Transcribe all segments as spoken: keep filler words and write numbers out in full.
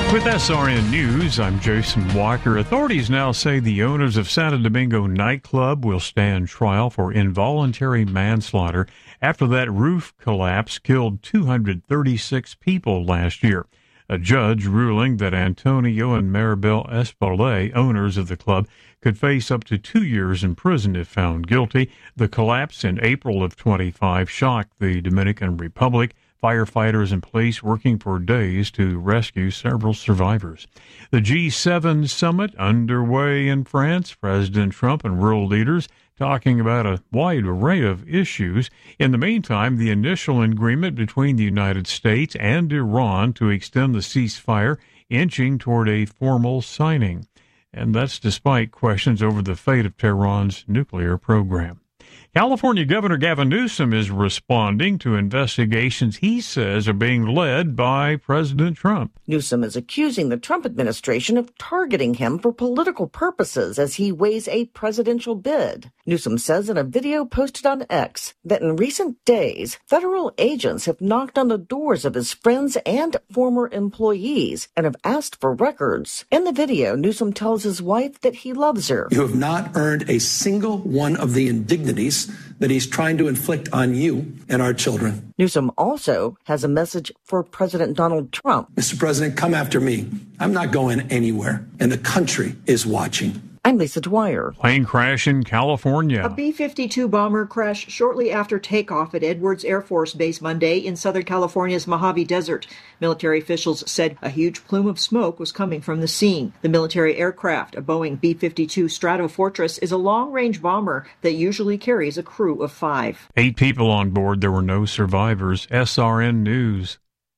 With S R N News, I'm Jason Walker. Authorities now say the owners of Santo Domingo nightclub will stand trial for involuntary manslaughter after that roof collapse killed two hundred thirty-six people last year. A judge ruling that Antonio and Maribel Espolay, owners of the club, could face up to two years in prison if found guilty. The collapse in April of twenty-five shocked the Dominican Republic. Firefighters and police working for days to rescue several survivors. The G seven summit underway in France. President Trump and world leaders talking about a wide array of issues. In the meantime, the initial agreement between the United States and Iran to extend the ceasefire inching toward a formal signing. And that's despite questions over the fate of Tehran's nuclear program. California Governor Gavin Newsom is responding to investigations he says are being led by President Trump. Newsom is accusing the Trump administration of targeting him for political purposes as he weighs a presidential bid. Newsom says in a video posted on X that in recent days, federal agents have knocked on the doors of his friends and former employees and have asked for records. In the video, Newsom tells his wife that he loves her. You have not earned a single one of the indignities that he's trying to inflict on you and our children. Newsom also has a message for President Donald Trump. Mister President, come after me. I'm not going anywhere, and the country is watching. I'm Lisa Dwyer. Plane crash in California. A B fifty-two bomber crashed shortly after takeoff at Edwards Air Force Base Monday in Southern California's Mojave Desert. Military officials said a huge plume of smoke was coming from the scene. The military aircraft, a Boeing B fifty-two Stratofortress, is a long-range bomber that usually carries a crew of five. Eight people on board. There were no survivors. S R N News.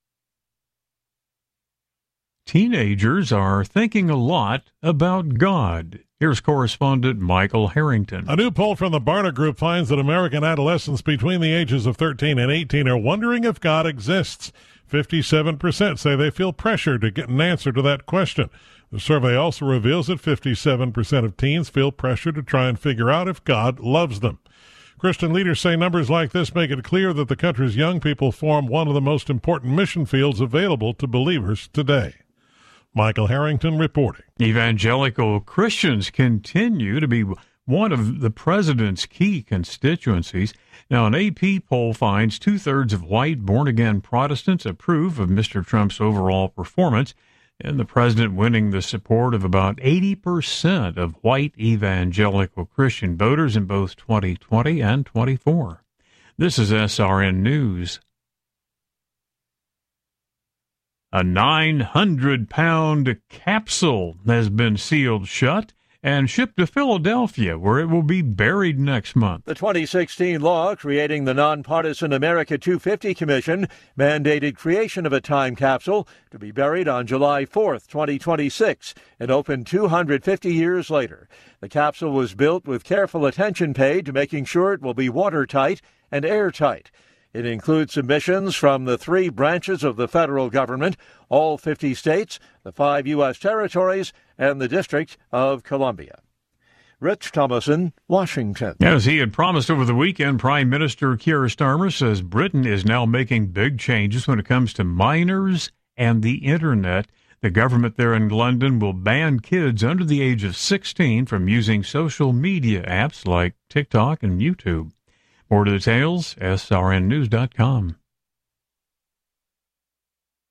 Teenagers are thinking a lot about God. Here's correspondent Michael Harrington. A new poll from the Barna Group finds that American adolescents between the ages of thirteen and eighteen are wondering if God exists. fifty-seven percent say they feel pressure to get an answer to that question. The survey also reveals that fifty-seven percent of teens feel pressure to try and figure out if God loves them. Christian leaders say numbers like this make it clear that the country's young people form one of the most important mission fields available to believers today. Michael Harrington reporting. Evangelical Christians continue to be one of the president's key constituencies. Now, an A P poll finds two-thirds of white born-again Protestants approve of Mister Trump's overall performance, and the president winning the support of about eighty percent of white evangelical Christian voters in both twenty twenty and twenty-four. This is S R N News. A nine hundred pound capsule has been sealed shut and shipped to Philadelphia, where it will be buried next month. The twenty sixteen law creating the nonpartisan America two fifty Commission mandated creation of a time capsule to be buried on July fourth, twenty twenty-six, and opened two hundred fifty years later. The capsule was built with careful attention paid to making sure it will be watertight and airtight. It includes submissions from the three branches of the federal government, all fifty states, the five U S territories, and the District of Columbia. Rich Thomason, Washington. As he had promised over the weekend, Prime Minister Keir Starmer says Britain is now making big changes when it comes to minors and the Internet. The government there in London will ban kids under the age of sixteen from using social media apps like TikTok and YouTube. More details, S R N news dot com.